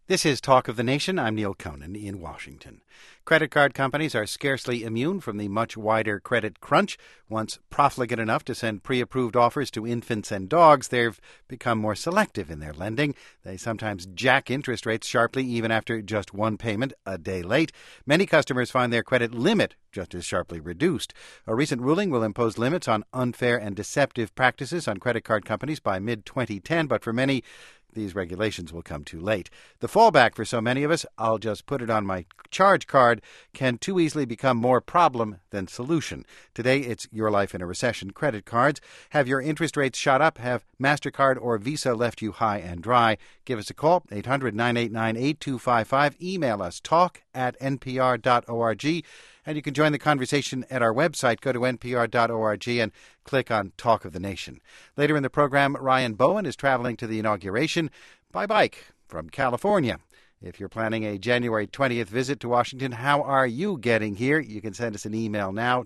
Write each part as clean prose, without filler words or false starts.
This is Talk of the Nation. I'm Neil Conan in Washington. Credit card companies are scarcely immune from the much wider credit crunch. Once profligate enough to send pre-approved offers to infants and dogs, they've become more selective in their lending. They sometimes jack interest rates sharply even after just one payment a day late. Many customers find their credit limit just as sharply reduced. A recent ruling will impose limits on unfair and deceptive practices on credit card companies by mid-2010, but for many, these regulations will come too late. The fallback for so many of us, I'll just put it on my charge card, can too easily become more problem than solution. Today, it's Your Life in a Recession credit cards. Have your interest rates shot up? Have MasterCard or Visa left you high and dry? Give us a call, 800-989-8255. Email us, talk@npr.org. And you can join the conversation at our website. Go to npr.org and click on Talk of the Nation. Later in the program, Ryan Bowen is traveling to the inauguration by bike from California. If you're planning a January 20th visit to Washington, how are you getting here? You can send us an email now,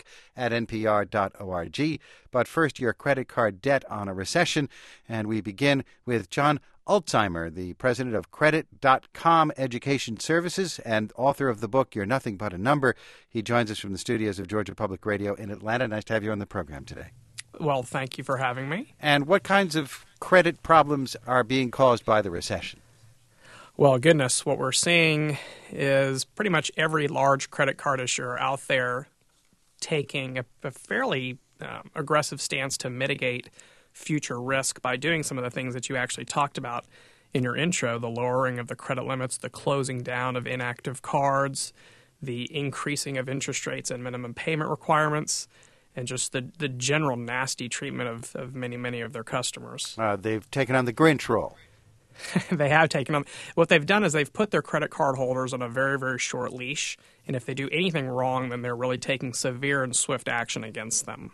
talk@npr.org. But first, your credit card debt on a recession. And we begin with John Alzheimer, the president of Credit.com Education Services and author of the book, You're Nothing But a Number. He joins us from the studios of Georgia Public Radio in Atlanta. Nice to have you on the program today. Well, thank you for having me. And what kinds of credit problems are being caused by the recession? Well, goodness, what we're seeing is pretty much every large credit card issuer out there taking a fairly aggressive stance to mitigate future risk by doing some of the things that you actually talked about in your intro, the lowering of the credit limits, the closing down of inactive cards, the increasing of interest rates and minimum payment requirements, and just the general nasty treatment of many of their customers. They've taken on the Grinch role. They have taken on. What they've done is they've put their credit card holders on a very, very short leash, and if they do anything wrong, then they're really taking severe and swift action against them.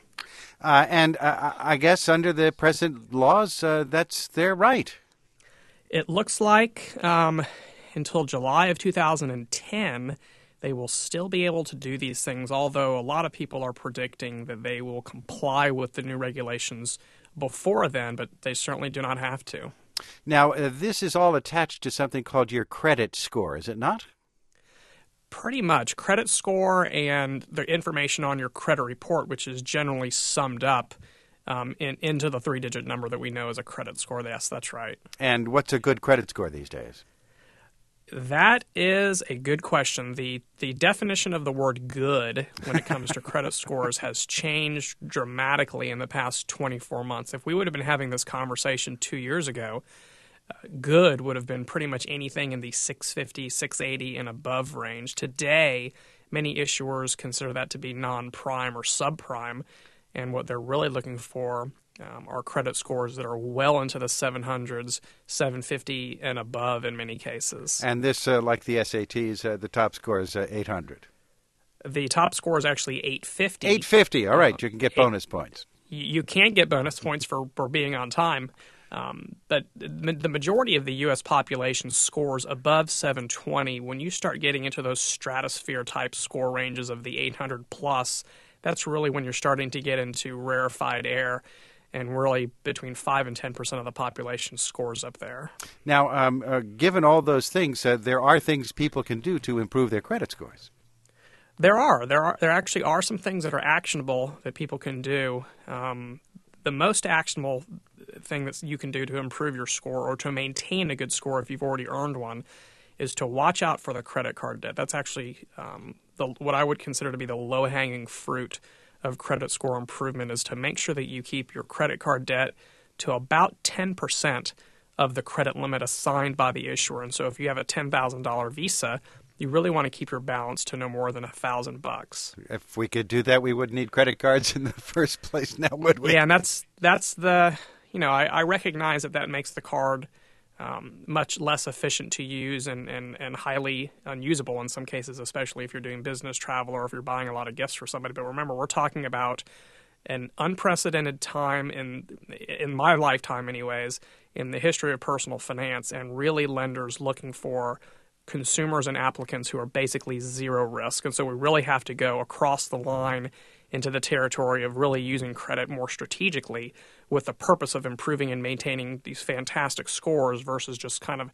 I guess under the present laws, that's their right. It looks like until July of 2010, they will still be able to do these things, although a lot of people are predicting that they will comply with the new regulations before then, but they certainly do not have to. Now, this is all attached to something called your credit score, is it not? Pretty much. Credit score and the information on your credit report, which is generally summed up into the three-digit number that we know as a credit score. Yes, that's right. And what's a good credit score these days? That is a good question. The definition of the word good when it comes to credit scores has changed dramatically in the past 24 months. If we would have been having this conversation 2 years ago, good would have been pretty much anything in the 650, 680 and above range. Today, many issuers consider that to be non-prime or subprime, and what they're really looking for are credit scores that are well into the 700s, 750 and above in many cases. And this, like the SATs, the top score is 800. The top score is actually 850. 850, all right. You can get bonus points. You can't get bonus points for being on time. But the majority of the U.S. population scores above 720. When you start getting into those stratosphere-type score ranges of the 800+, that's really when you're starting to get into rarefied air. And really, between 5 and 10% of the population scores up there. Now, given all those things, there are things people can do to improve their credit scores. There actually are some things that are actionable that people can do. The most actionable thing that you can do to improve your score or to maintain a good score if you've already earned one is to watch out for the credit card debt. That's actually what I would consider to be the low-hanging fruit of credit score improvement, is to make sure that you keep your credit card debt to about 10% of the credit limit assigned by the issuer. And so if you have a $10,000 Visa, you really want to keep your balance to no more than $1,000. If we could do that, we wouldn't need credit cards in the first place now, would we? Yeah, and that's the, I recognize that makes the card much less efficient to use and highly unusable in some cases, especially if you're doing business travel or if you're buying a lot of gifts for somebody. But remember, we're talking about an unprecedented time in my lifetime anyways, in the history of personal finance, and really lenders looking for consumers and applicants who are basically zero risk. And so we really have to go across the line into the territory of really using credit more strategically with the purpose of improving and maintaining these fantastic scores versus just kind of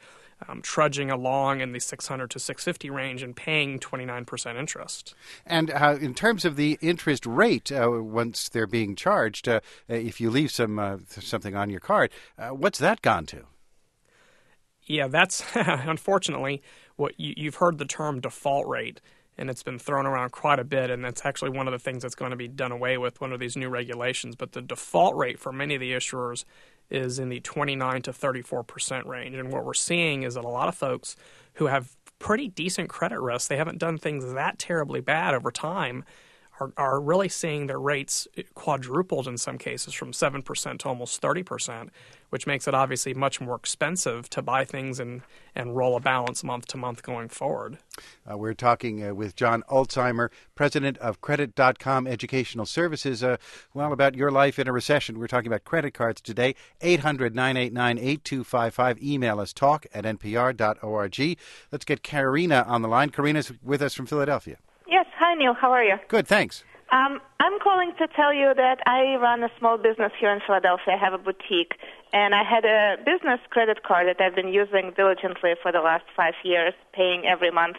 trudging along in the 600 to 650 range and paying 29% interest. And in terms of the interest rate, once they're being charged, if you leave something on your card, what's that gone to? Yeah, that's unfortunately what you've heard the term default rate, and it's been thrown around quite a bit, and that's actually one of the things that's going to be done away with under these new regulations. But the default rate for many of the issuers is in the 29 to 34% range. And what we're seeing is that a lot of folks who have pretty decent credit risk, they haven't done things that terribly bad over time, are really seeing their rates quadrupled in some cases from 7% to almost 30%, which makes it obviously much more expensive to buy things and roll a balance month to month going forward. We're talking with John Alzheimer, president of Credit.com Educational Services, about your life in a recession. We're talking about credit cards today. 800-989-8255. Email us talk@npr.org. Let's get Karina on the line. Karina's with us from Philadelphia. Yes. Hi, Neil. How are you? Good, thanks. I'm calling to tell you that I run a small business here in Philadelphia. I have a boutique, and I had a business credit card that I've been using diligently for the last 5 years, paying every month.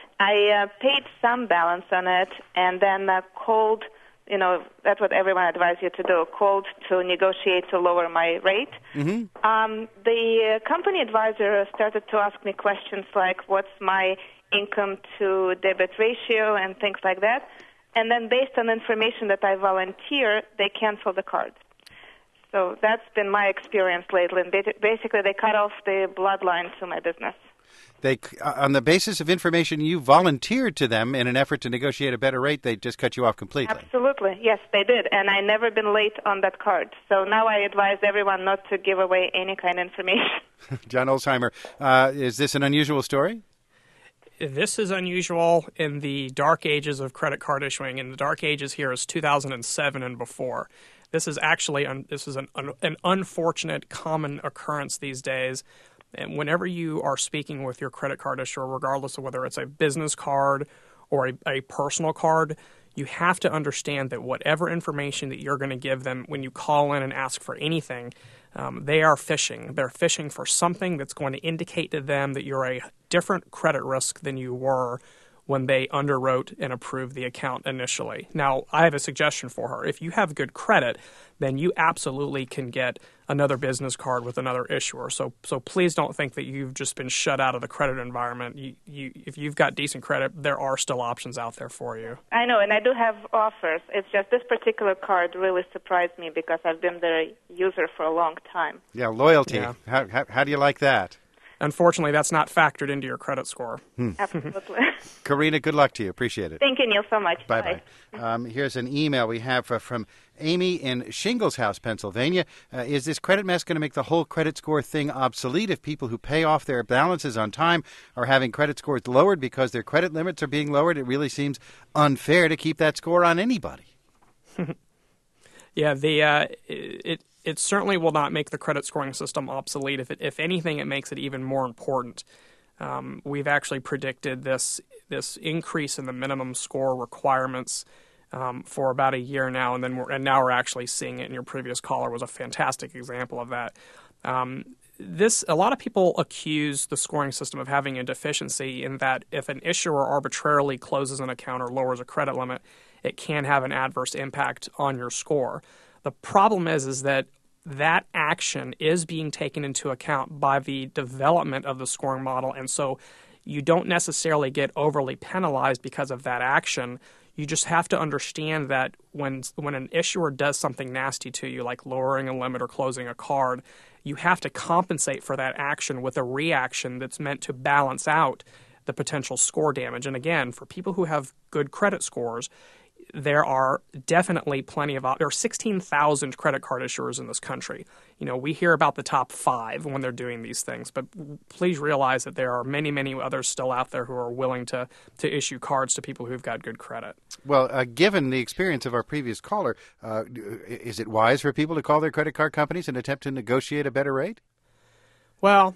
I paid some balance on it, and then called, that's what everyone advised you to do, called to negotiate to lower my rate. Mm-hmm. The company advisor started to ask me questions like, what's my income to debit ratio and things like that. And then based on information that I volunteer, they cancel the card. So that's been my experience lately. And basically, they cut off the bloodline to my business. They, on the basis of information you volunteered to them in an effort to negotiate a better rate, they just cut you off completely. Absolutely. Yes, they did. And I never been late on that card. So now I advise everyone not to give away any kind of information. John Alzheimer, is this an unusual story? This is unusual in the dark ages of credit card issuing. In the dark ages here is 2007 and before. This is actually an unfortunate common occurrence these days. And whenever you are speaking with your credit card issuer, regardless of whether it's a business card or a personal card, you have to understand that whatever information that you're going to give them when you call in and ask for anything, they are fishing. They're fishing for something that's going to indicate to them that you're a different credit risk than you were when they underwrote and approved the account initially. Now, I have a suggestion for her. If you have good credit, then you absolutely can get another business card with another issuer. So please don't think that you've just been shut out of the credit environment. If you've got decent credit, there are still options out there for you. I know, and I do have offers. It's just this particular card really surprised me because I've been their user for a long time. Yeah, loyalty. Yeah. How do you like that? Unfortunately, that's not factored into your credit score. Absolutely. Karina, good luck to you. Appreciate it. Thank you, Neil, so much. Bye-bye. Here's an email we have from Amy in Shingleshouse, Pennsylvania. Is this credit mess going to make the whole credit score thing obsolete if people who pay off their balances on time are having credit scores lowered because their credit limits are being lowered? It really seems unfair to keep that score on anybody. Yeah, it certainly will not make the credit scoring system obsolete. If anything, it makes it even more important. We've actually predicted this increase in the minimum score requirements for about a year now, and now we're actually seeing it. And your previous caller was a fantastic example of that. A lot of people accuse the scoring system of having a deficiency in that if an issuer arbitrarily closes an account or lowers a credit limit, it can have an adverse impact on your score. The problem is that action is being taken into account by the development of the scoring model, and so you don't necessarily get overly penalized because of that action. You just have to understand that when an issuer does something nasty to you, like lowering a limit or closing a card, you have to compensate for that action with a reaction that's meant to balance out the potential score damage. And again, for people who have good credit scores, there are definitely there are 16,000 credit card issuers in this country. We hear about the top 5 when they're doing these things, but please realize that there are many, many others still out there who are willing to issue cards to people who've got good credit. Well, given the experience of our previous caller, is it wise for people to call their credit card companies and attempt to negotiate a better rate? Well,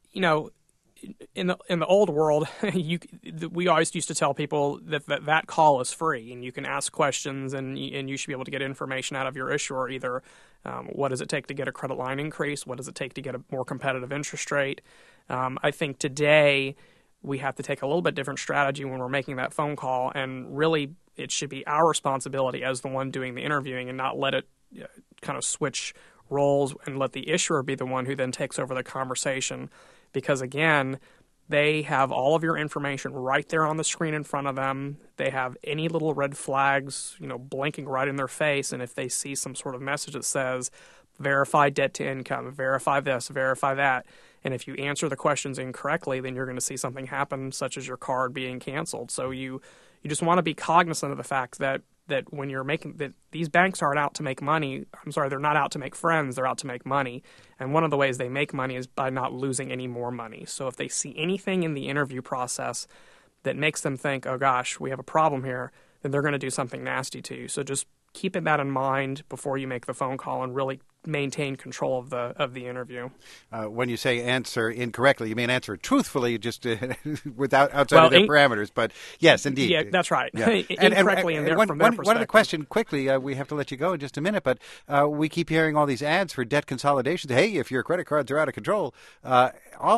in the old world, we always used to tell people that call is free, and you can ask questions, and you should be able to get information out of your issuer. Either what does it take to get a credit line increase? What does it take to get a more competitive interest rate? I think today we have to take a little bit different strategy when we're making that phone call, and really it should be our responsibility as the one doing the interviewing and not let it kind of switch roles and let the issuer be the one who then takes over the conversation. Because again, they have all of your information right there on the screen in front of them. They have any little red flags, blinking right in their face. And if they see some sort of message that says, verify debt to income, verify this, verify that, and if you answer the questions incorrectly, then you're going to see something happen, such as your card being canceled. So you just want to be cognizant of the fact that when you're making that, these banks aren't out to make money. I'm sorry, they're not out to make friends. They're out to make money. And one of the ways they make money is by not losing any more money. So if they see anything in the interview process that makes them think, oh gosh, we have a problem here, then they're going to do something nasty to you. So just keeping that in mind before you make the phone call and really maintain control of the interview. When you say answer incorrectly, you mean answer truthfully, just without outside of their parameters. But yes, indeed. Yeah, that's right. Yeah. Incorrectly and from their perspective. One other question quickly, we have to let you go in just a minute, but we keep hearing all these ads for debt consolidation. Hey, if your credit cards are out of control, are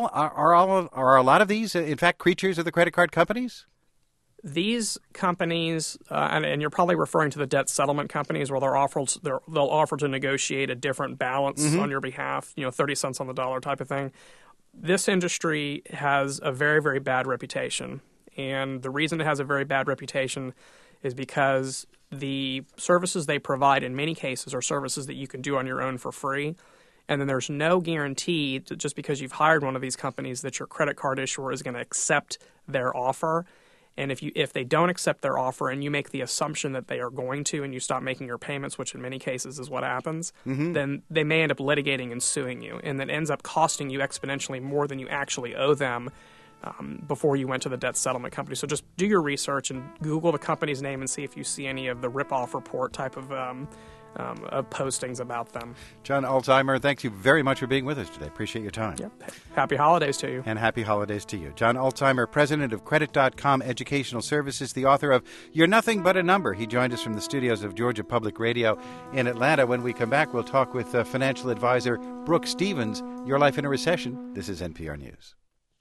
a lot of these, in fact, creatures of the credit card companies? These companies, and you're probably referring to the debt settlement companies, where they'll offer to negotiate a different balance on your behalf, 30 cents on the dollar type of thing. This industry has a very, very bad reputation. And the reason it has a very bad reputation is because the services they provide in many cases are services that you can do on your own for free. And then there's no guarantee that just because you've hired one of these companies that your credit card issuer is going to accept their offer. And if they don't accept their offer and you make the assumption that they are going to and you stop making your payments, which in many cases is what happens, then they may end up litigating and suing you. And that ends up costing you exponentially more than you actually owe them before you went to the debt settlement company. So just do your research and Google the company's name and see if you see any of the rip-off report type of postings about them. John Alzheimer, thank you very much for being with us today. Appreciate your time. Yep. Happy holidays to you. And happy holidays to you. John Alzheimer, president of Credit.com Educational Services, the author of You're Nothing But a Number. He joined us from the studios of Georgia Public Radio in Atlanta. When we come back, we'll talk with financial advisor Brooke Stevens. Your Life in a Recession. This is NPR News.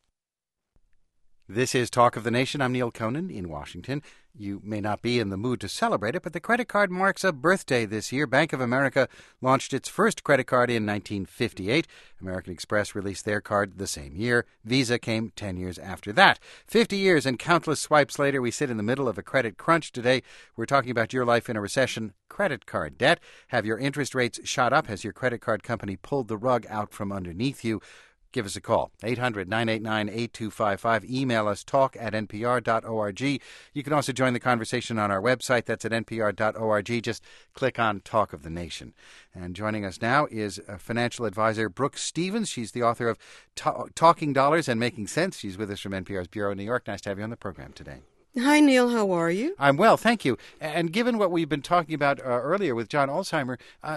This is Talk of the Nation. I'm Neil Conan in Washington. You may not be in the mood to celebrate it, but the credit card marks a birthday this year. Bank of America launched its first credit card in 1958. American Express released their card the same year. Visa came 10 years after that. 50 years and countless swipes later, we sit in the middle of a credit crunch. Today, we're talking about your life in a recession, credit card debt. Have your interest rates shot up? Has your credit card company pulled the rug out from underneath you? Give us a call, 800-989-8255. Email us, talk@npr.org. You can also join the conversation on our website. That's at npr.org. Just click on Talk of the Nation. And joining us now is financial advisor Brooke Stevens. She's the author of Talking Dollars and Making Sense. She's with us from NPR's Bureau in New York. Nice to have you on the program today. Hi, Neil. How are you? I'm well, thank you. And given what we've been talking about earlier with John Alzheimer,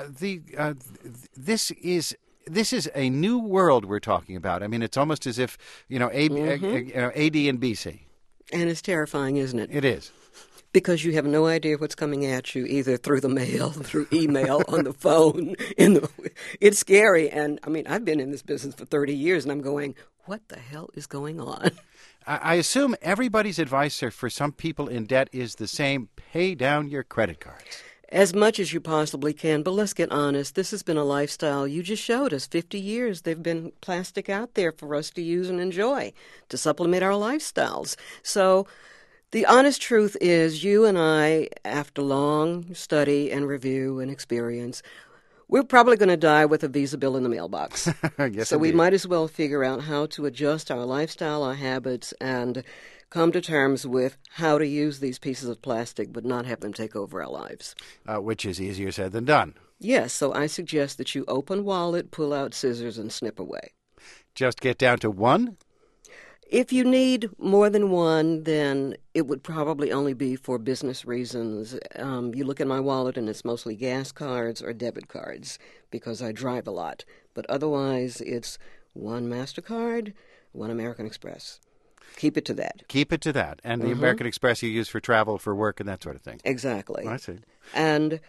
this is a new world we're talking about. I mean, it's almost as if, AD and BC. And it's terrifying, isn't it? It is. Because you have no idea what's coming at you, either through the mail, through email, on the phone. It's scary. And, I mean, I've been in this business for 30 years, and I'm going, what the hell is going on? I assume everybody's advice for some people in debt is the same: pay down your credit cards. As much as you possibly can, but let's get honest. This has been a lifestyle. You just showed us 50 years. They've been plastic out there for us to use and enjoy to supplement our lifestyles. So the honest truth is you and I, after long study and review and experience, we're probably going to die with a Visa bill in the mailbox. Yes, so indeed. We might as well figure out how to adjust our lifestyle, our habits, and come to terms with how to use these pieces of plastic but not have them take over our lives. Which is easier said than done. Yes, so I suggest that you open wallet, pull out scissors, and snip away. Just get down to one? If you need more than one, then it would probably only be for business reasons. You look at my wallet and it's mostly gas cards or debit cards because I drive a lot. But otherwise, it's one MasterCard, one American Express. Keep it to that. Keep it to that. And the American Express you use for travel, for work, and that sort of thing. Exactly. I see. And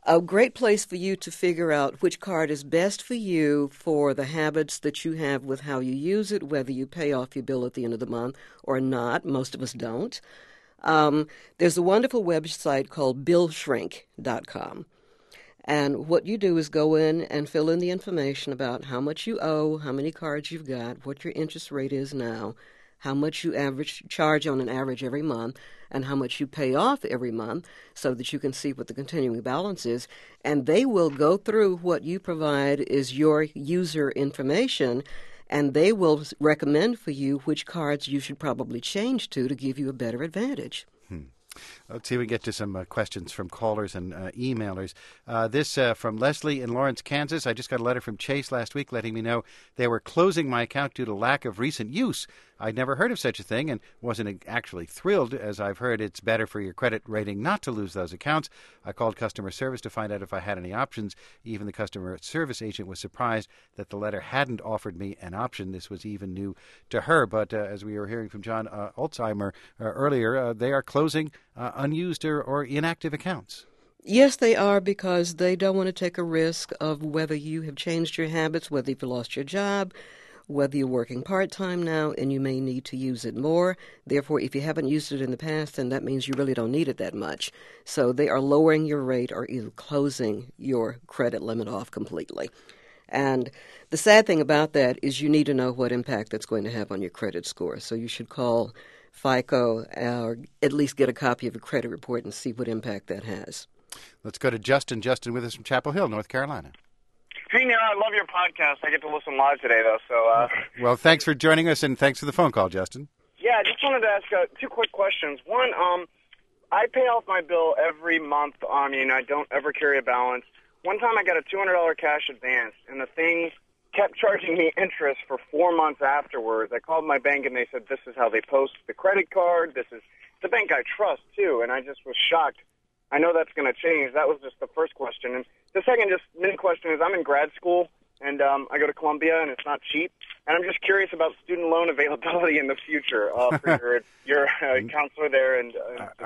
A great place for you to figure out which card is best for you for the habits that you have with how you use it, whether you pay off your bill at the end of the month or not. Most of us don't. There's a wonderful website called billshrink.com. And what you do is go in and fill in the information about how much you owe, how many cards you've got, what your interest rate is now, how much you charge on an average every month, and how much you pay off every month so that you can see what the continuing balance is. And they will go through what you provide is your user information, and they will recommend for you which cards you should probably change to give you a better advantage. Let's see if we get to some questions from callers and emailers. This from Leslie in Lawrence, Kansas. I just got a letter from Chase last week letting me know they were closing my account due to lack of recent use. I'd never heard of such a thing and wasn't actually thrilled, as I've heard it's better for your credit rating not to lose those accounts. I called customer service to find out if I had any options. Even the customer service agent was surprised that the letter hadn't offered me an option. This was even new to her. But as we were hearing from John Alzheimer earlier, they are closing unused or inactive accounts. Yes, they are, because they don't want to take a risk of whether you have changed your habits, whether you've lost your job, whether you're working part-time now and you may need to use it more. Therefore, if you haven't used it in the past, then that means you really don't need it that much. So they are lowering your rate or either closing your credit limit off completely. And the sad thing about that is you need to know what impact that's going to have on your credit score. So you should call FICO or at least get a copy of your credit report and see what impact that has. Let's go to Justin. Justin with us from Chapel Hill, North Carolina. Hey, Neil, I love your podcast. I get to listen live today, though. So, Well, thanks for joining us, and thanks for the phone call, Justin. Yeah, I just wanted to ask two quick questions. One, I pay off my bill every month. I don't ever carry a balance. One time I got a $200 cash advance, and the thing kept charging me interest for 4 months afterwards. I called my bank, and they said, this is how they post the credit card. This is the bank I trust, too, and I just was shocked. I know that's going to change. That was just the first question. And the second just mini question is I'm in grad school, and I go to Columbia, and it's not cheap. And I'm just curious about student loan availability in the future for your counselor there. And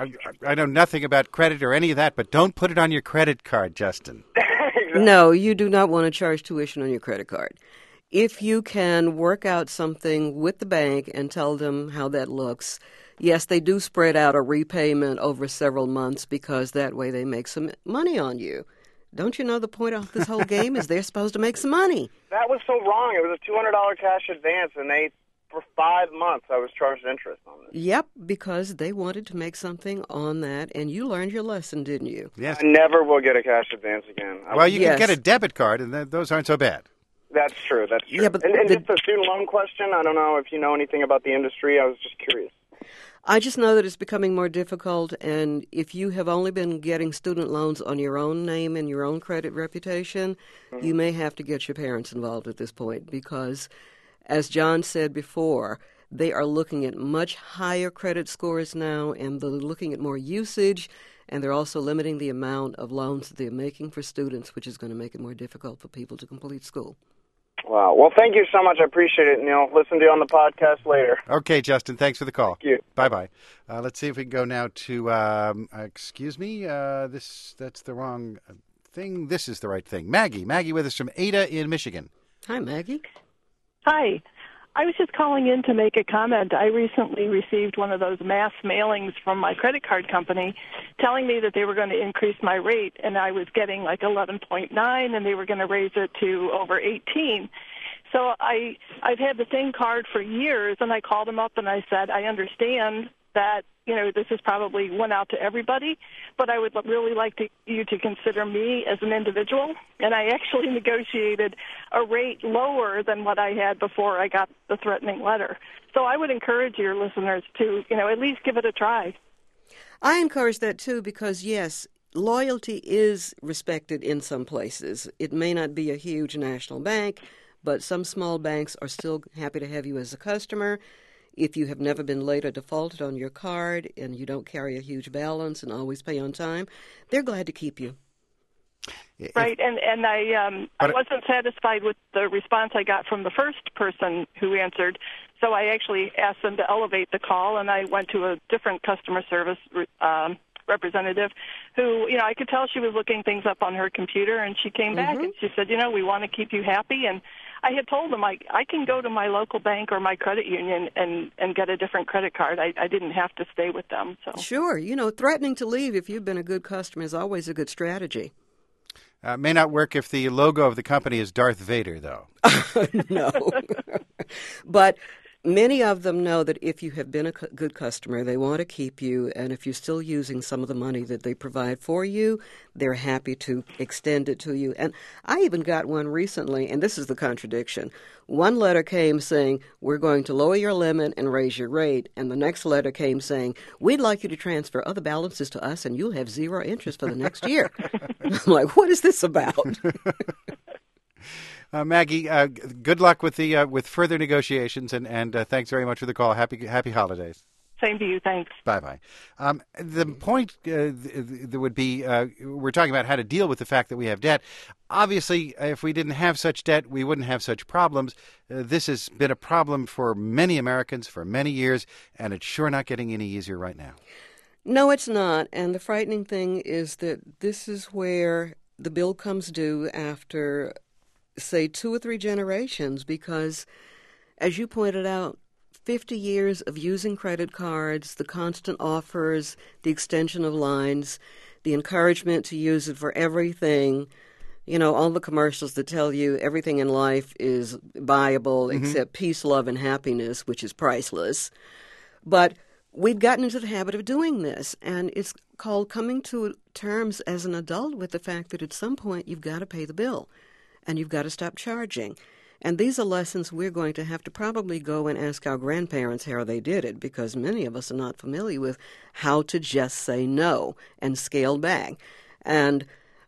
I know nothing about credit or any of that, but don't put it on your credit card, Justin. Exactly. No, you do not want to charge tuition on your credit card. If you can work out something with the bank and tell them how that looks, yes, they do spread out a repayment over several months because that way they make some money on you. Don't you know the point of this whole game is they're supposed to make some money? That was so wrong. It was a $200 cash advance, and for 5 months, I was charged interest on it. Yep, because they wanted to make something on that, and you learned your lesson, didn't you? Yes. I never will get a cash advance again. Well, you Yes. can get a debit card, and those aren't so bad. That's true. That's true. Yeah, but and just a student loan question. I don't know if you know anything about the industry. I was just curious. I just know that it's becoming more difficult, and if you have only been getting student loans on your own name and your own credit reputation, you may have to get your parents involved at this point because, as John said before, they are looking at much higher credit scores now, and they're looking at more usage, and they're also limiting the amount of loans that they're making for students, which is going to make it more difficult for people to complete school. Wow. Well, thank you so much. I appreciate it, Neil. Listen to you on the podcast later. Okay, Justin, thanks for the call. Thank you. Bye-bye. Let's see if we can go now to, excuse me, that's the wrong thing. This is the right thing. Maggie with us from Ada in Michigan. Hi, Maggie. Hi. I was just calling in to make a comment. I recently received one of those mass mailings from my credit card company telling me that they were going to increase my rate, and I was getting like 11.9, and they were going to raise it to over 18. So I've had the same card for years, and I called them up and I said, I understand that, this is probably went out to everybody, but I would really like you to consider me as an individual. And I actually negotiated a rate lower than what I had before I got the threatening letter. So I would encourage your listeners to, at least give it a try. I encourage that, too, because, yes, loyalty is respected in some places. It may not be a huge national bank, but some small banks are still happy to have you as a customer. If you have never been late or defaulted on your card and you don't carry a huge balance and always pay on time, they're glad to keep you. Right, and I wasn't satisfied with the response I got from the first person who answered, so I actually asked them to elevate the call, and I went to a different customer service representative who, I could tell she was looking things up on her computer, and she came back and she said, we want to keep you happy. And I had told them I can go to my local bank or my credit union and get a different credit card. I didn't have to stay with them. So Sure. Threatening to leave if you've been a good customer is always a good strategy. May not work if the logo of the company is Darth Vader, though. No. But many of them know that if you have been a good customer, they want to keep you, and if you're still using some of the money that they provide for you, they're happy to extend it to you. And I even got one recently, and this is the contradiction. One letter came saying, we're going to lower your limit and raise your rate, and the next letter came saying, we'd like you to transfer other balances to us, and you'll have zero interest for the next year. I'm like, what is this about? Maggie, good luck with the with further negotiations, and thanks very much for the call. Happy holidays. Same to you. Thanks. Bye-bye. The point there would be, we're talking about how to deal with the fact that we have debt. Obviously, if we didn't have such debt, we wouldn't have such problems. This has been a problem for many Americans for many years, and it's sure not getting any easier right now. No, it's not. And the frightening thing is that this is where the bill comes due after, say, 2 or 3 generations, because, as you pointed out, 50 years of using credit cards, the constant offers, the extension of lines, the encouragement to use it for everything, all the commercials that tell you everything in life is buyable except peace, love, and happiness, which is priceless. But we've gotten into the habit of doing this, and it's called coming to terms as an adult with the fact that at some point you've got to pay the bill. And you've got to stop charging. And these are lessons we're going to have to probably go and ask our grandparents how they did it, because many of us are not familiar with how to just say no and scale back. And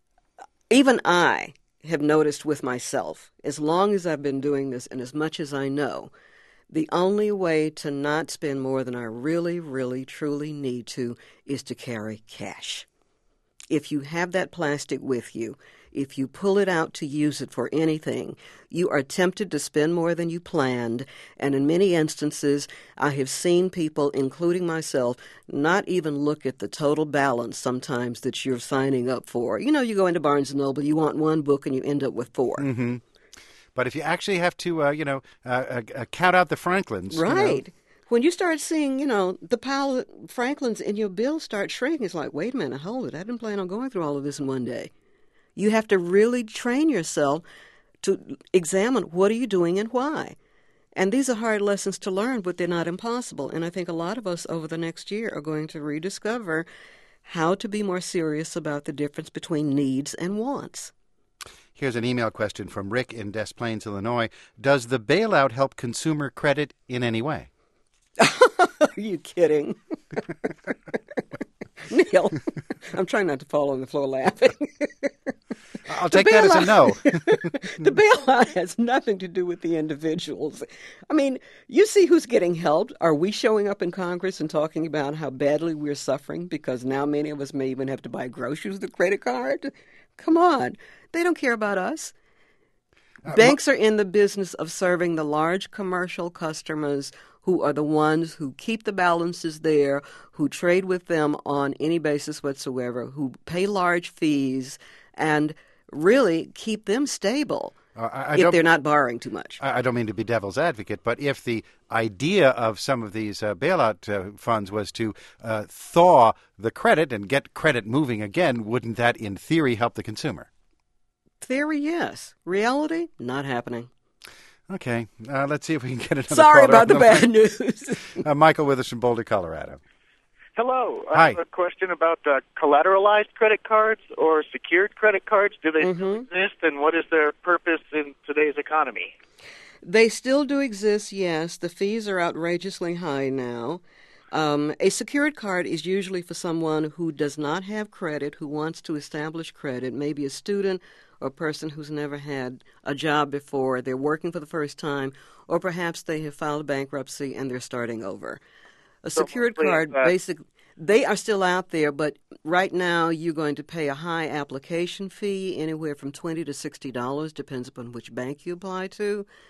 even I have noticed with myself, as long as I've been doing this and as much as I know, the only way to not spend more than I really, really, truly need to is to carry cash. If you have that plastic with you, if you pull it out to use it for anything, you are tempted to spend more than you planned. And in many instances, I have seen people, including myself, not even look at the total balance sometimes that you're signing up for. You go into Barnes & Noble, you want one book, and you end up with 4. Mm-hmm. But if you actually have to, count out the Franklins. Right. When you start seeing, the pile of Franklins in your bill start shrinking, it's like, wait a minute, hold it. I didn't plan on going through all of this in one day. You have to really train yourself to examine what are you doing and why. And these are hard lessons to learn, but they're not impossible. And I think a lot of us over the next year are going to rediscover how to be more serious about the difference between needs and wants. Here's an email question from Rick in Des Plaines, Illinois. Does the bailout help consumer credit in any way? Are you kidding? Neil, I'm trying not to fall on the floor laughing. I'll take that as a no. The bailout has nothing to do with the individuals. I mean, you see who's getting helped. Are we showing up in Congress and talking about how badly we're suffering because now many of us may even have to buy groceries with a credit card? Come on. They don't care about us. Banks are in the business of serving the large commercial customers who are the ones who keep the balances there, who trade with them on any basis whatsoever, who pay large fees, and really keep them stable if they're not borrowing too much. I don't mean to be devil's advocate, but if the idea of some of these bailout funds was to thaw the credit and get credit moving again, wouldn't that, in theory, help the consumer? Theory, yes. Reality, not happening. Okay. Let's see if we can get another Sorry caller about the bad news. Michael with us from Boulder, Colorado. Hello. Hi. I have a question about collateralized credit cards or secured credit cards. Do they still exist, and what is their purpose in today's economy? They still do exist, yes. The fees are outrageously high now. A secured card is usually for someone who does not have credit, who wants to establish credit, maybe a student or a person who's never had a job before. They're working for the first time, or perhaps they have filed bankruptcy and they're starting over. A secured card, basically, they are still out there, but right now you're going to pay a high application fee, anywhere from $20 to $60, depends upon which bank you apply to.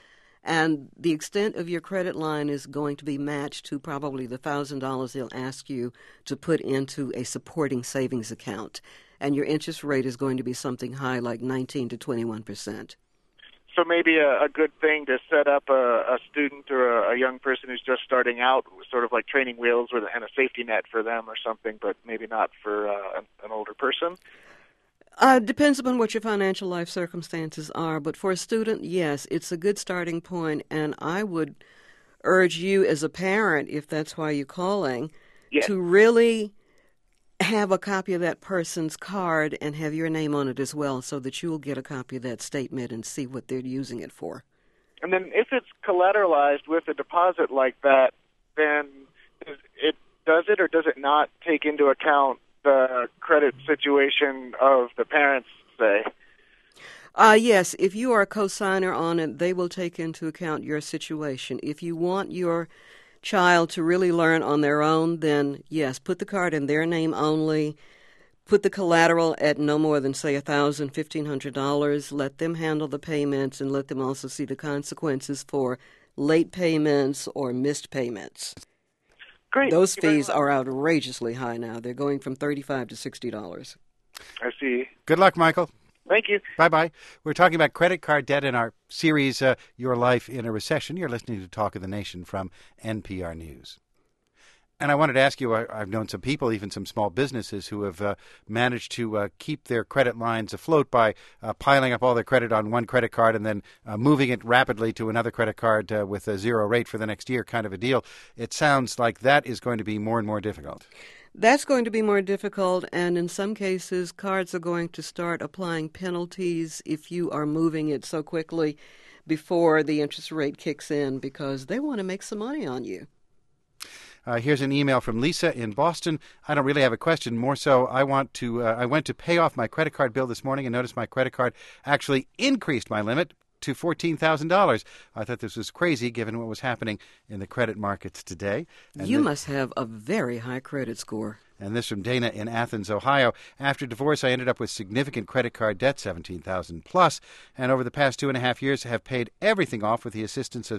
And the extent of your credit line is going to be matched to probably the $1,000 they'll ask you to put into a supporting savings account. And your interest rate is going to be something high like 19 to 21%. So maybe a good thing to set up a student or a young person who's just starting out, sort of like training wheels and a safety net for them or something, but maybe not for an older person? Depends upon what your financial life circumstances are, but for a student, yes, it's a good starting point, and I would urge you as a parent, if that's why you're calling, to really have a copy of that person's card and have your name on it as well so that you'll get a copy of that statement and see what they're using it for. And then if it's collateralized with a deposit like that, then does it or does it not take into account the credit situation of the parents, say? Yes, if you are a co-signer on it, they will take into account your situation. If you want your child to really learn on their own, then yes, put the card in their name only. Put the collateral at no more than, say, $1,000, $1,500. Let them handle the payments and let them also see the consequences for late payments or missed payments. Great. Those fees are outrageously high now. They're going from $35 to $60. I see. Good luck, Michael. Thank you. Bye-bye. We're talking about credit card debt in our series, Your Life in a Recession. You're listening to Talk of the Nation from NPR News. And I wanted to ask you, I've known some people, even some small businesses, who have managed to keep their credit lines afloat by piling up all their credit on one credit card and then moving it rapidly to another credit card with a zero rate for the next year kind of a deal. It sounds like that is going to be more and more difficult. That's going to be more difficult, and in some cases, cards are going to start applying penalties if you are moving it so quickly before the interest rate kicks in because they want to make some money on you. Here's an email from Lisa in Boston. I don't really have a question. More so, I went to pay off my credit card bill this morning and noticed my credit card actually increased my limit to $14,000. I thought this was crazy given what was happening in the credit markets today. And you must have a very high credit score. And this from Dana in Athens, Ohio. After divorce, I ended up with significant credit card debt, $17,000 plus, and over the past 2.5 years have paid everything off with the assistance of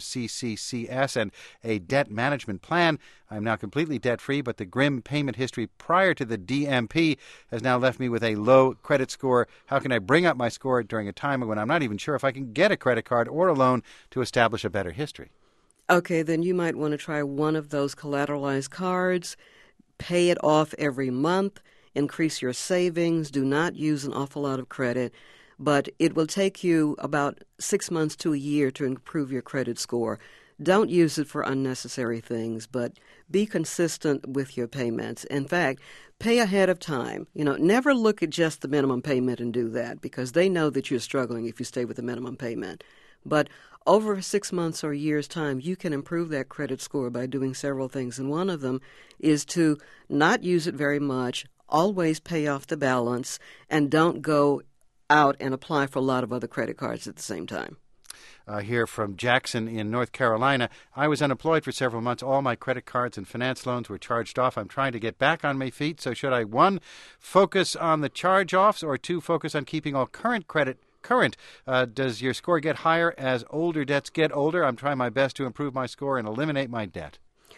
CCCS and a debt management plan. I'm now completely debt-free, but the grim payment history prior to the DMP has now left me with a low credit score. How can I bring up my score during a time when I'm not even sure if I can get a credit card or a loan to establish a better history? Okay, then you might want to try one of those collateralized cards. Pay it off every month, increase your savings, do not use an awful lot of credit, but it will take you about 6 months to a year to improve your credit score. Don't use it for unnecessary things, but be consistent with your payments. In fact, pay ahead of time. Never look at just the minimum payment and do that because they know that you're struggling if you stay with the minimum payment. But over 6 months or a year's time, you can improve that credit score by doing several things. And one of them is to not use it very much, always pay off the balance, and don't go out and apply for a lot of other credit cards at the same time. Here from Jackson in North Carolina. I was unemployed for several months. All my credit cards and finance loans were charged off. I'm trying to get back on my feet. So should I, 1, focus on the charge-offs, or 2, focus on keeping all current credit current? Does your score get higher as older debts get older? I'm trying my best to improve my score and eliminate my debt.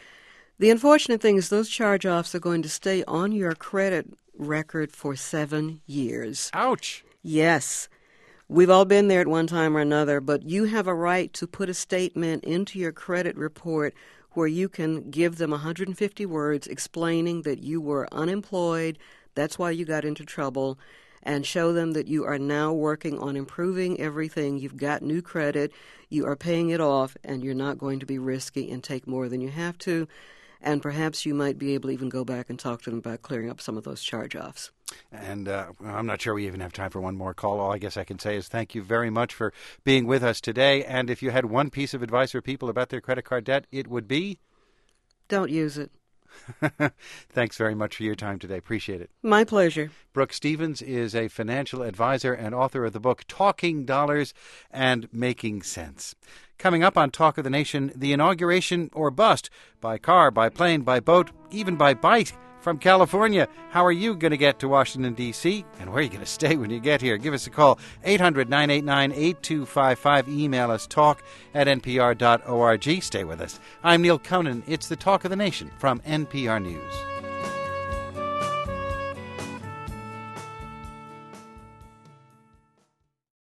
The unfortunate thing is those charge-offs are going to stay on your credit record for 7 years. Ouch. Yes. We've all been there at one time or another, but you have a right to put a statement into your credit report where you can give them 150 words explaining that you were unemployed, that's why you got into trouble, and show them that you are now working on improving everything. You've got new credit, you are paying it off, and you're not going to be risky and take more than you have to. And perhaps you might be able to even go back and talk to them about clearing up some of those charge-offs. And I'm not sure we even have time for one more call. All I guess I can say is thank you very much for being with us today. And if you had one piece of advice for people about their credit card debt, it would be? Don't use it. Thanks very much for your time today. Appreciate it. My pleasure. Brooke Stevens is a financial advisor and author of the book Talking Dollars and Making Sense. Coming up on Talk of the Nation, the inauguration or bust by car, by plane, by boat, even by bike From California, how are you going to get to Washington, D.C.? And where are you going to stay when you get here? Give us a call, 800-989-8255. Email us, talk@npr.org. Stay with us. I'm Neil Conan. It's the Talk of the Nation from NPR News.